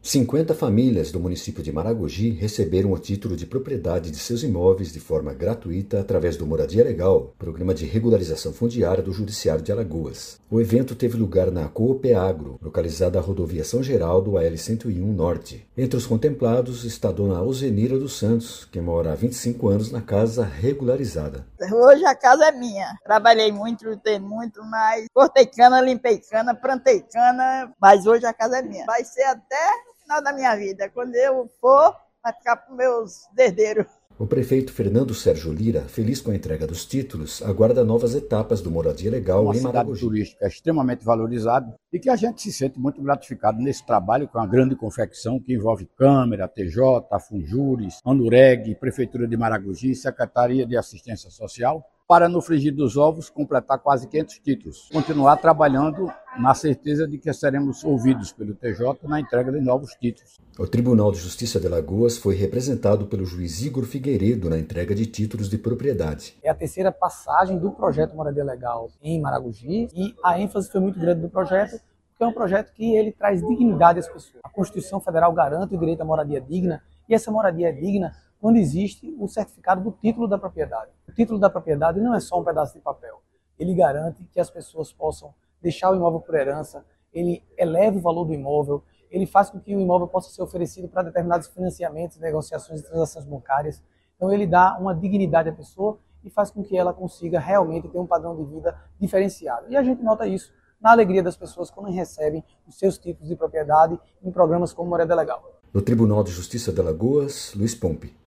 50 famílias do município de Maragogi receberam o título de propriedade de seus imóveis de forma gratuita através do Moradia Legal, programa de regularização fundiária do Judiciário de Alagoas. O evento teve lugar na Coopeagro, localizada à rodovia São Geraldo, AL-101 Norte. Entre os contemplados está a dona Alzenira dos Santos, que mora há 25 anos na casa regularizada. Hoje a casa é minha. Trabalhei muito, lutei muito, mas cortei cana, limpei cana, plantei cana, mas hoje a casa é minha. Vai ser até o final da minha vida. Quando eu for, vai ficar para os meus herdeiros. O prefeito Fernando Sérgio Lira, feliz com a entrega dos títulos, aguarda novas etapas do Moradia Legal em Maragogi. Uma cidade turística extremamente valorizada e que a gente se sente muito gratificado nesse trabalho com a grande confecção que envolve Câmara, TJ, Funjures, Anureg, Prefeitura de Maragogi, Secretaria de Assistência Social, para no frigir dos ovos completar quase 500 títulos. Continuar trabalhando na certeza de que seremos ouvidos pelo TJ na entrega de novos títulos. O Tribunal de Justiça de Alagoas foi representado pelo juiz Igor Figueiredo na entrega de títulos de propriedade. É a terceira passagem do projeto Moradia Legal em Maragogi e a ênfase foi muito grande do projeto, porque é um projeto que ele traz dignidade às pessoas. A Constituição Federal garante o direito à moradia digna e essa moradia é digna quando existe o certificado do título da propriedade. O título da propriedade não é só um pedaço de papel. Ele garante que as pessoas possam deixar o imóvel por herança, ele eleva o valor do imóvel, ele faz com que o imóvel possa ser oferecido para determinados financiamentos, negociações e transações bancárias. Então ele dá uma dignidade à pessoa e faz com que ela consiga realmente ter um padrão de vida diferenciado. E a gente nota isso na alegria das pessoas quando recebem os seus títulos de propriedade em programas como Moradia Legal. No Tribunal de Justiça de Alagoas, Luiz Pompe.